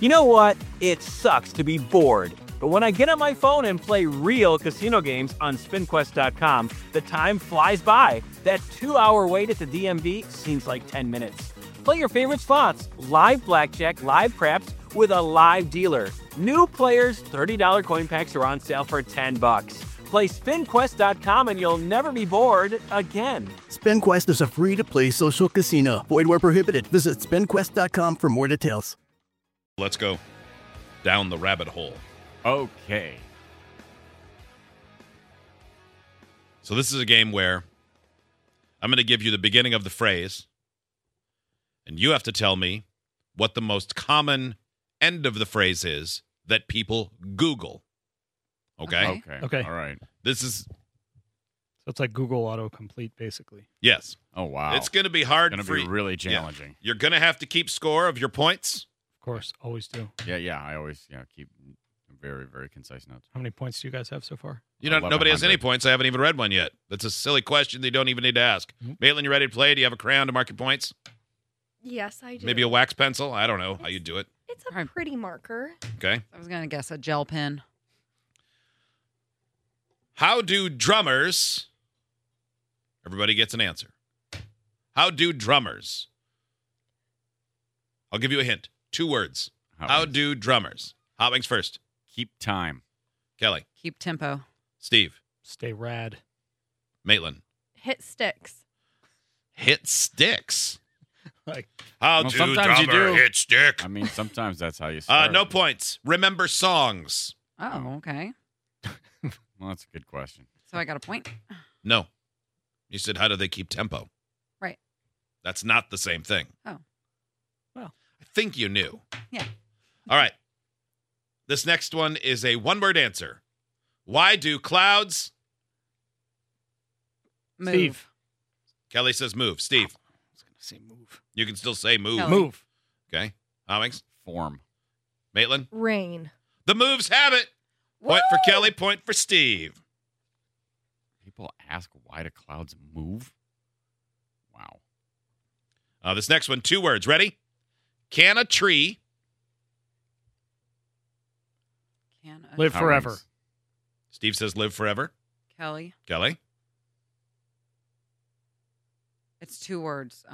You know what? It sucks to be bored. But when I get on my phone and play real casino games on SpinQuest.com, the time flies by. That 2-hour wait at the DMV seems like 10 minutes. Play your favorite slots, live blackjack, live craps, with a live dealer. New players, $30 coin packs are on sale for $10. Play SpinQuest.com and you'll never be bored again. SpinQuest is a free-to-play social casino. Void where prohibited. Visit SpinQuest.com for more details. Let's go down the rabbit hole. Okay. So this is a game where I'm going to give you the beginning of the phrase, and you have to tell me what the most common end of the phrase is that people Google. Okay? Okay. All right. This is... So it's like Google autocomplete, basically. Yes. Oh, wow. It's going to be hard It's for going to you. be really challenging. You're going to have to keep score of your points. Of course, always do. Yeah. I always keep very, very concise notes. How many points do you guys have so far? You know, nobody has any 1100. points. I haven't even read one yet. That's a silly question that you don't even need to ask. Maitland, you ready to play? Do you have a crayon to mark your points? Yes, I do. Maybe a wax pencil? I don't know how you do it. It's a pretty marker. Okay. I was going to guess a gel pen. How do drummers... Everybody gets an answer. How do drummers... I'll give you a hint. 2 words. How do drummers... Hot Wings first. Keep time. Kelly. Keep tempo. Steve. Stay rad. Maitland. Hit sticks. Hit sticks. Like, How Well, do sometimes you drummer do. hit stick? I mean, sometimes that's how you start. No points. Remember songs. Oh, okay. Well, that's a good question. So I got a point. No. You said, how do they keep tempo? Right. That's not the same thing. Oh. Well. I think you knew. Yeah. All right. This next one is a one-word answer. Why do clouds... Move. Steve. Kelly says move. Steve. I was going to say move. You can still say move. Kelly. Move. Okay. Alex. Form. Maitland. Rain. The moves have it. Point for Kelly, point for Steve. People ask why do clouds move? Wow. This next one, 2 words. Ready? Can a tree... Can a- Live Hot forever. Wings. Steve says live forever. Kelly. Kelly. It's 2 words.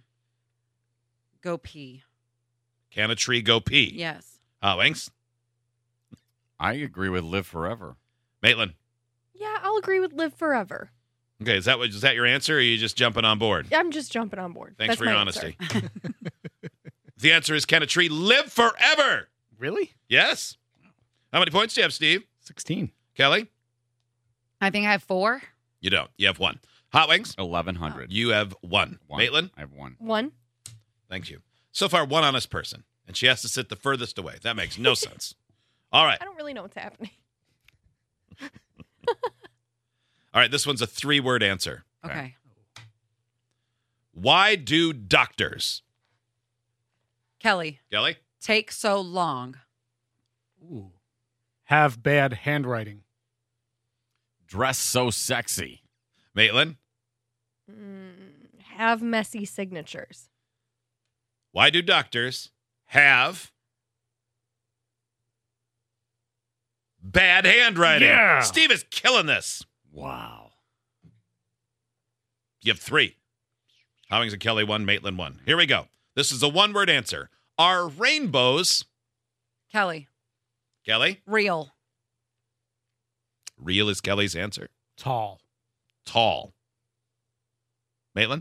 Go pee. Can a tree go pee? Yes. Wings. I agree with live forever. Maitland. Yeah, I'll agree with live forever. Okay, is that your answer, or are you just jumping on board? I'm just jumping on board. Thanks That's for your my honesty. answer. The answer is, can a tree live forever? Really? Yes. How many points do you have, Steve? 16. Kelly? I think I have 4. You don't. You have 1. Hot Wings? 1100. You have 1. One. Maitland? I have 1. 1. Thank you. So far, one honest person, and she has to sit the furthest away. That makes no sense. All right. I don't really know what's happening. All right, this one's a 3-word answer. Okay. Why do doctors... Kelly. Kelly? Take so long. Ooh. Have bad handwriting. Dress so sexy. Maitland? Have messy signatures. Why do doctors have bad handwriting? Yeah. Steve is killing this. Wow. You have 3. Howings and Kelly 1, Maitland 1. Here we go. This is a 1-word answer. Are rainbows... Kelly. Kelly? Real. Real is Kelly's answer. Tall. Tall. Maitland?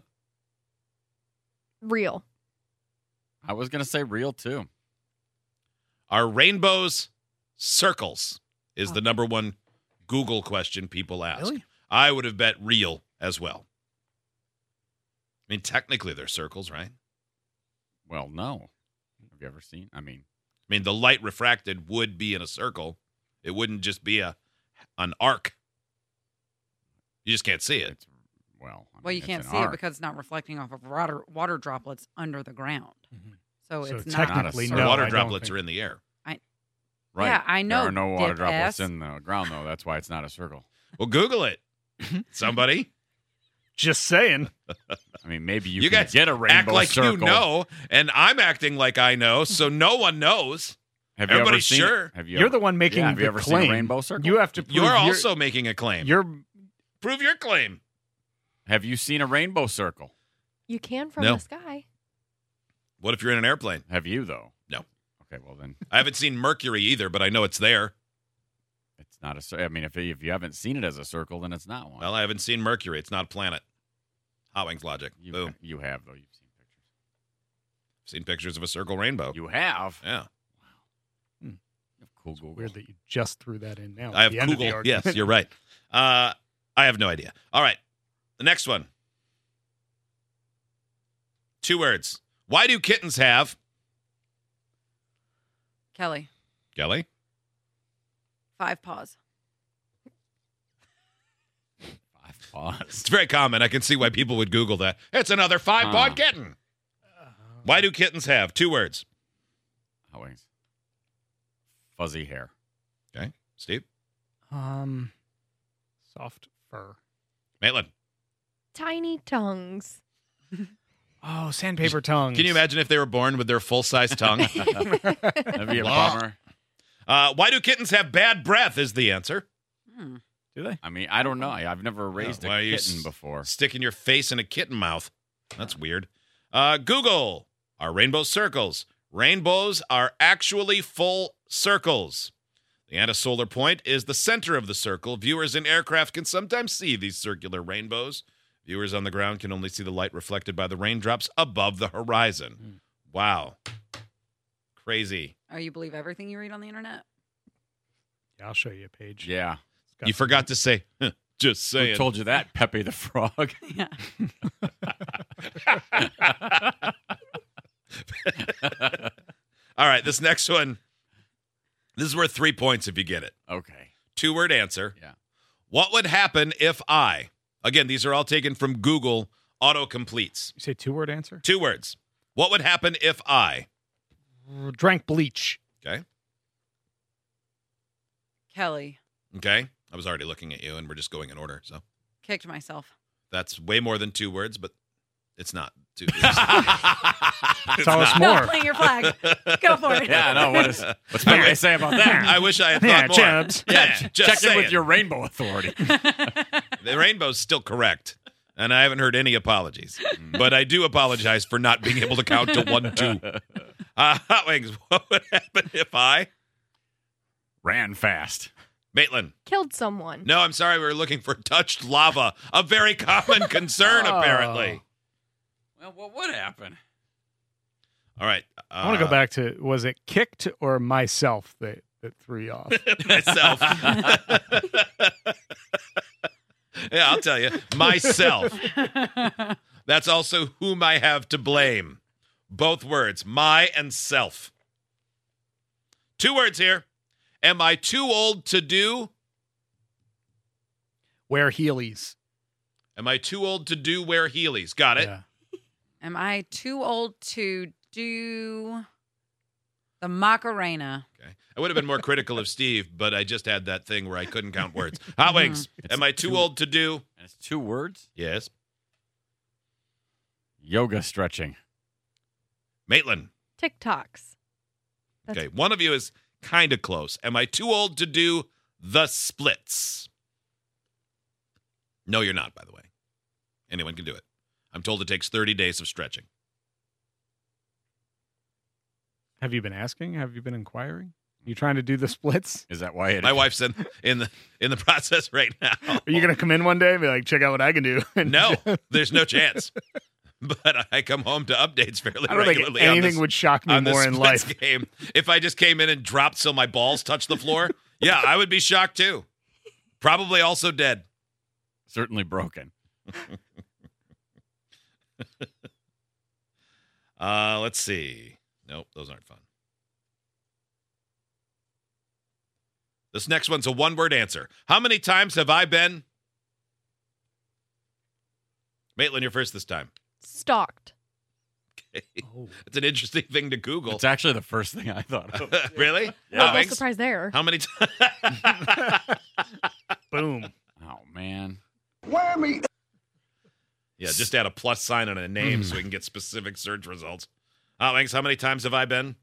Real. I was going to say real, too. Are rainbows circles? Is the number 1 Google question people ask. Really? I would have bet real as well. I mean, technically they're circles, right? Well, no. Have you ever seen? I mean, the light refracted would be in a circle. It wouldn't just be an arc. You just can't see it. it's, well. I Well, mean, you it's can't an see it arc. because it's not reflecting off of water droplets under the ground. Mhm. So So it's not technically, a Or no. circle. water I don't droplets think- are in the air. Right. Yeah, I know, There are no water dip droplets ass. in the ground, though. That's why it's not a circle. Well, Google it. Somebody. Just saying. I mean, maybe you You can guys get a rainbow act like circle. you know, and I'm acting like I know, so no one knows. Have you ever Everybody's seen sure. It? Have you You're ever, the one making have the you ever claim. seen a rainbow circle? You have to prove You're also making a claim. You're Prove your claim. Have you seen a rainbow circle? You can from No. the sky. What if you're in an airplane? Have you, though? No. Okay, well, then I haven't seen Mercury either, but I know it's there. it's not a circle. I mean, if you haven't seen it as a circle, then it's not one. Well, I haven't seen Mercury. It's not a planet. Hot Wings logic. you, Boom. you have, though. You've seen pictures. Seen pictures of a circle rainbow. You have? Yeah. You have cool Google. weird that you just threw that in now. I have at the end of the Google. argument. Yes, you're right. I have no idea. All right. The next one. 2 words. Why do kittens have, Kelly, Kelly? 5 paws. 5 paws. It's very common. I can see why people would Google that. It's another 5-pawed kitten. Why do kittens have 2 words? Hot Wings. Fuzzy hair. Okay. Steve? Soft fur. Maitland? Tiny tongues. Oh, sandpaper tongues. Can you imagine if they were born with their full-size tongue? That'd be a bummer. Why do kittens have bad breath is the answer. Do they? I mean, I don't know. I've never raised Why are a you kitten before. Sticking your face in a kitten mouth. That's weird. Google. Are rainbows circles? Rainbows are actually full circles. The antisolar point is the center of the circle. Viewers in aircraft can sometimes see these circular rainbows. Viewers on the ground can only see the light reflected by the raindrops above the horizon. Wow. Crazy. Oh, you believe everything you read on the internet? Yeah, I'll show you a page. Yeah. It's got You forgot to say, just Who saying. told you that, Pepe the Frog? Yeah. All right, this next one. This is worth 3 points if you get it. Okay. 2-word answer. Yeah. What would happen if I, again, these are all taken from Google autocompletes. You say 2-word answer? 2 words. What would happen if I, Drank bleach. okay? Kelly, Okay. I was already looking at you and we're just going in order. So kicked myself. that's way more than 2 words, but it's not 2 words. Tell us No, more. plant your flag. Go for it. Yeah, no, what's Pepe say about that? I wish I had thought Yeah, more. Chubbs. Yeah, just Check in saying. with your rainbow authority. The rainbow's still correct. And I haven't heard any apologies. But I do apologize for not being able to count to 1, 2. Hot Wings, what would happen if I, Ran fast. Maitland? Killed someone. No, I'm sorry. We were looking for touched lava. A very common concern, Oh. apparently. Well, what would happen? All right. I want to go back to, was it kicked or myself that threw you off? Myself. Yeah, I'll tell you. Myself. That's also whom I have to blame. Both words, my and self. 2 words here. Am I too old to do? Wear Heelys. Am I too old to do wear Heelys? Got it. Yeah. Am I too old to do the Macarena? Okay. I would have been more critical of Steve, but I just had that thing where I couldn't count words. Hot Wings. Am I too old to do? And it's 2 words? Yes. Yoga stretching. Maitland. TikToks. That's- Okay. One of you is kind of close. Am I too old to do the splits? No, you're not, by the way. Anyone can do it. I'm told it takes 30 days of stretching. Have you been asking? Have you been inquiring? You trying to do the splits? Is that why it My wife's in the process right now. Are you going to come in one day and be like, check out what I can do? No, there's no chance. But I come home to updates fairly I don't think regularly. on anything this- would shock me on the more in splits life. game. If I just came in and dropped so my balls touched the floor, yeah, I would be shocked too. Probably also dead. Certainly broken. Let's see. Nope, those aren't fun. This next one's a 1-word answer. How many times have I been? Maitland, you're first this time. Stalked. Oh. It's an interesting thing to Google. It's actually the first thing I thought of. Really? No Wings? surprise there. How many times? Boom. Oh, man. Yeah, just add a plus sign on a name so we can get specific search results. Alex, how many times have I been?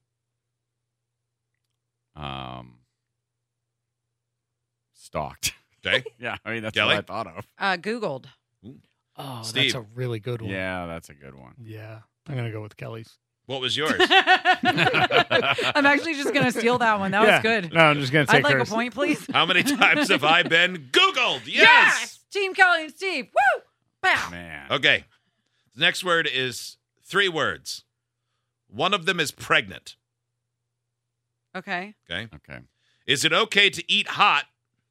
Stalked. Okay. Yeah, I mean, that's Kelly? what I thought of. Googled. Oh, Steve. that's a really good one. Yeah, that's a good one. Yeah. I'm going to go with Kelly's. What was yours? I'm actually just going to steal that one. That was good. No, I'm just going to I'd take like hers. a point, please. How many times have I been Googled? Yes! Team Kelly and Steve. Woo! Bow. Man. Okay. The next word is 3 words. One of them is pregnant. Okay. Okay. Okay. Is it okay to eat hot?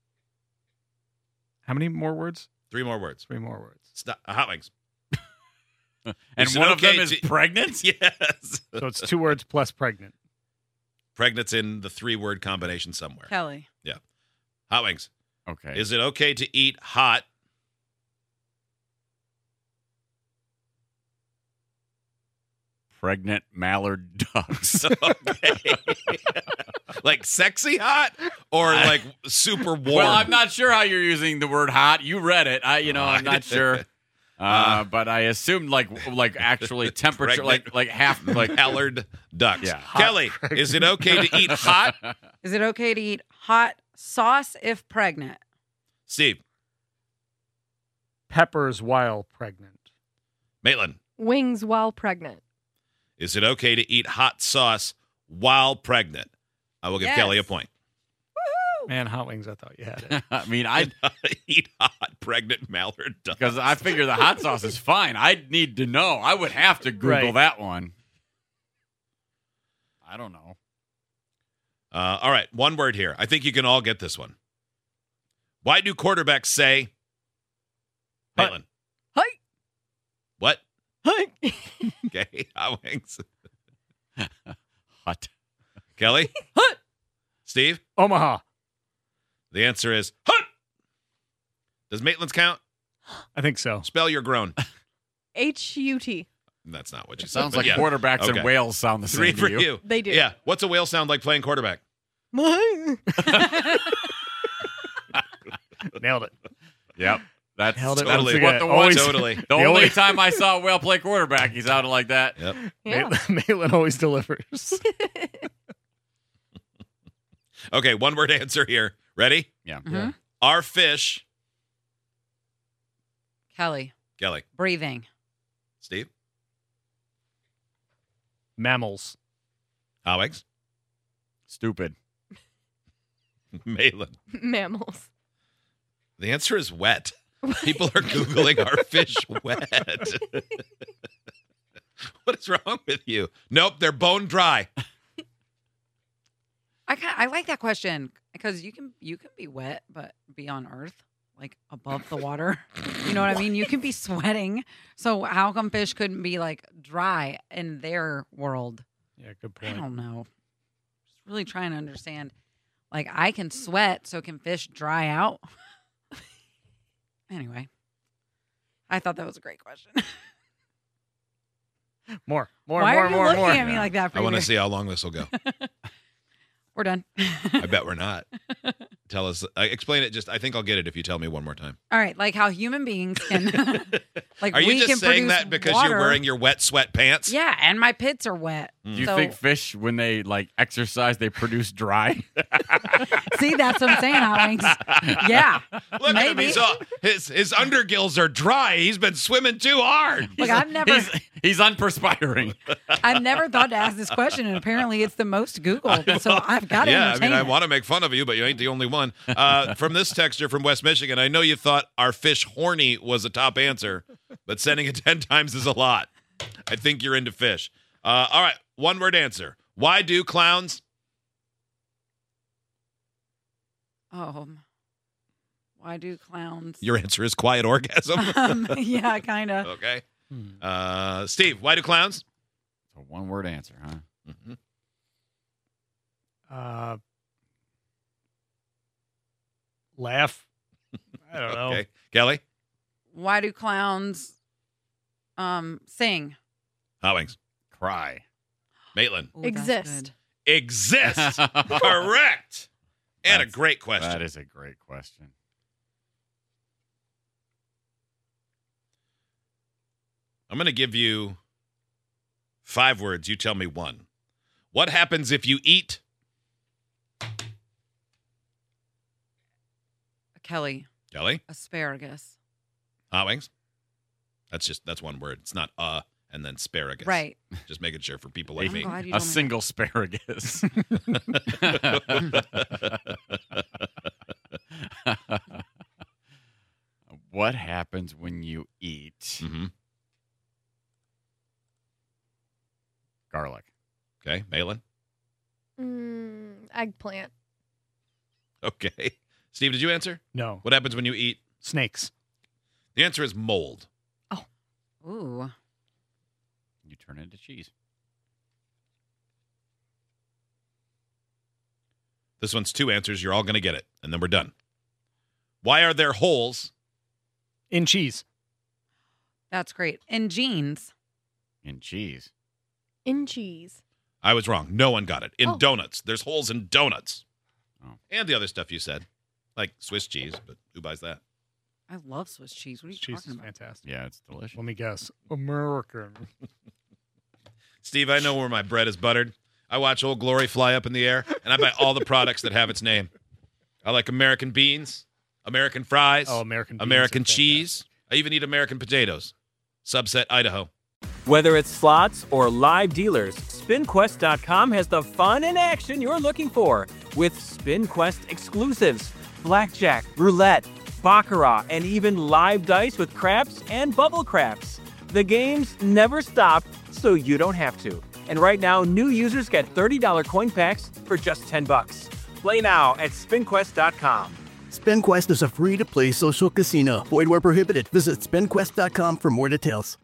How many more words? 3 more words. 3 more words. Hot wings. And Is it one okay of them is to- pregnant? Yes. So it's 2 words plus pregnant. Pregnant's in the 3-word combination somewhere. Kelly. Hot wings. Okay. Is it okay to eat hot? Pregnant mallard ducks. Okay. Like sexy hot or like super warm? Well, I'm not sure how you're using the word hot. You read it. I'm not sure. But I assumed like actually temperature, Pregnant. like half, like Mallard ducks. Yeah. Kelly, is it okay to eat hot? Is it okay to eat hot sauce if pregnant? Steve, Peppers while pregnant. Maitland, Wings while pregnant. is it okay to eat hot sauce while pregnant? I will give Yes. Kelly a point. Man, hot wings, I thought you had it. I mean, I Eat hot pregnant mallard ducks. because I figure the hot sauce is fine. I'd need to know. I would have to Google Right. that one. I don't know. All right, one word here. I think you can all get this one. Why do quarterbacks say, Hi. Maitland? Hi. What? Hi. Okay, hot wings. Hot. Kelly? Hut. Steve? Omaha. The answer is hut. Does Maitland's count? I think so. Spell your groan. H-U-T. That's not what you said. Sounds but like yeah. quarterbacks Okay. and whales sound the 3 same for to you. you. They do. Yeah. What's a whale sound like playing quarterback? Nailed it. Yep. That's Held it. Totally. That's what the Always- one. Totally. The The only only- time I saw a whale play quarterback, he's out like that. Yep. Yeah. Maitland always delivers. Okay, one word answer here. Ready? Yeah. Mhm. Are fish, Kelly. Kelly, Breathing. Steve, Mammals. Alex, Stupid. Maitland. Mammals. The answer is wet. People are Googling are fish wet. What is wrong with you? Nope, they're bone dry. I like that question because you can be wet but be on Earth, like above the water. You know what I mean? You can be sweating. So how come fish couldn't be like dry in their world? Yeah, good I point. don't know. Just really trying to understand. Like I can sweat, so can fish dry out? Anyway, I thought that was a great question. More. Why are you looking at me Yeah. like that? I want to Frieder? see how long this will go. We're done. I bet we're not. Tell us. Explain it. Just. I think I'll get it if you tell me one more time. All right, like how human beings can, like Are you we just can saying produce that because water. you're wearing your wet sweat pants? Yeah, and my pits are wet. Do you So- think fish, when they like exercise, they produce dry? See, that's what I'm saying, Hot Wings. Yeah, Look at him. maybe. His undergills are dry. He's been swimming too hard. Like I've never, He's unperspiring. I've never thought to ask this question, and apparently it's the most Googled. So I've got to Yeah, I entertain mean, I it. want to make fun of you, but you ain't the only one. From this texter from West Michigan, I know you thought our fish horny was a top answer, but sending it 10 times is a lot. I think you're into fish. All right, one word answer. Why do clowns? Why do clowns? Your answer is quiet orgasm. Yeah, kind of. Okay. Steve, why do clowns? It's a one-word answer, huh? Mhm. Laugh. I don't know. Okay. Kelly? Why do clowns sing? Hot Wings. Cry. Maitland. Ooh, that's Exist. good. Exist. Correct. And a That's- great question. That is a great question. I'm going to give you 5 words. You tell me one. What happens if you eat? Kelly, Kelly? asparagus. Hot wings? That's one word. It's not and then asparagus. Right. Just making sure for people like I'm me. glad you A told me single asparagus. What happens when you eat Mm-hmm. garlic? Okay, Malin? Eggplant. Okay. Steve, did you answer? No. What happens when you eat? Snakes. The answer is mold. that. Ooh. You turn it into cheese. This one's 2 answers. You're all going to get it, and then we're done. Why are there holes? In cheese. That's great. In jeans. In cheese. In cheese. I was wrong. No one got it. In Oh. donuts. There's holes in donuts. Oh. And the other stuff you said, like Swiss cheese, but who buys that? I love Swiss cheese. What are you Cheese talking is about? fantastic. Yeah, it's delicious. Let me guess. American. Steve, I know where my bread is buttered. I watch Old Glory fly up in the air, and I buy all the products that have its name. I like American beans, American fries, Oh, American beans American are cheese. I even eat American potatoes. Subset Idaho. Whether it's slots or live dealers, SpinQuest.com has the fun and action you're looking for with SpinQuest exclusives, blackjack, roulette, baccarat, and even live dice with craps and bubble craps. The games never stop, so you don't have to. And right now, new users get $30 coin packs for just $10. Play now at SpinQuest.com. SpinQuest is a free-to-play social casino. Void where prohibited. Visit spinquest.com for more details.